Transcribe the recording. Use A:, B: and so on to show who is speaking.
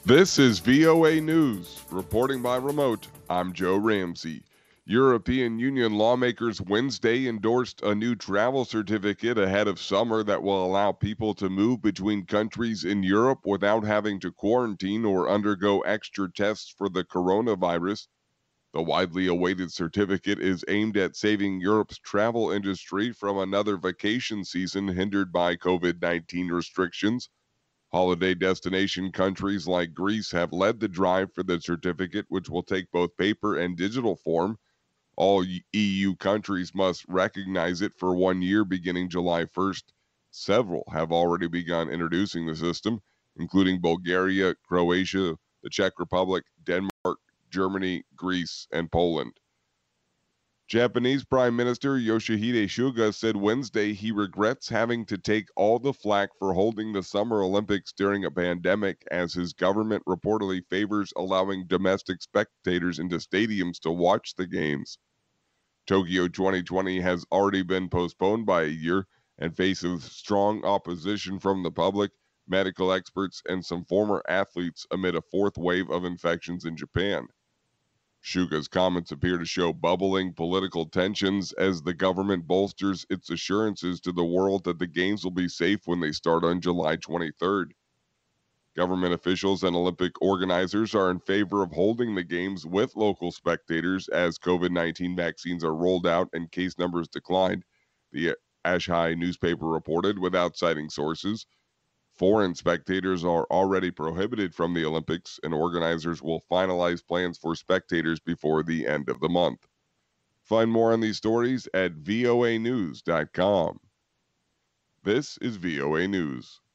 A: This is VOA News. Reporting by remote, I'm Joe Ramsey. European Union lawmakers Wednesday endorsed a new travel certificate ahead of summer that will allow people to move between countries in Europe without having to quarantine or undergo extra tests for the coronavirus. The widely awaited certificate is aimed at saving Europe's travel industry from another vacation season hindered by COVID 19 restrictions. Holiday destination countries like Greece have led the drive for the certificate, which will take both paper and digital form. All EU countries must recognize it for 1 year beginning July 1st. Several have already begun introducing the system, including Bulgaria, Croatia, the Czech Republic, Denmark, Germany, Greece, and Poland. Japanese Prime Minister Yoshihide Suga said Wednesday he regrets having to take all the flack for holding the Summer Olympics during a pandemic, as his government reportedly favors allowing domestic spectators into stadiums to watch the games. Tokyo 2020 has already been postponed by a year and faces strong opposition from the public, medical experts, and some former athletes amid a fourth wave of infections in Japan. Suga's comments appear to show bubbling political tensions as the government bolsters its assurances to the world that the games will be safe when they start on July 23rd. Government officials and Olympic organizers are in favor of holding the games with local spectators as COVID 19 vaccines are rolled out and case numbers declined, the Ashai newspaper reported without citing sources. Foreign spectators are already prohibited from the Olympics, and organizers will finalize plans for spectators before the end of the month. Find more on these stories at voanews.com. This is VOA News.